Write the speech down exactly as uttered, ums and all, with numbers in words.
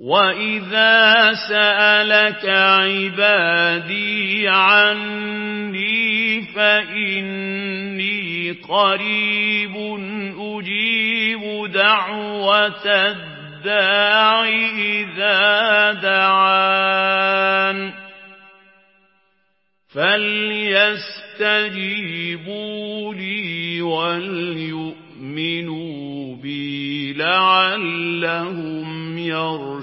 وَإِذَا سَأَلَكَ عِبَادِي عَنِّي فَإِنِّي قَرِيبٌ أُجِيبُ دَعْوَةَ الدَّاعِ إِذَا دَعَانِ فَلْيَسْتَجِيبُوا لِي وَلْيُؤْمِنُوا بِي لَعَلَّهُمْ يَرْشُدُونَ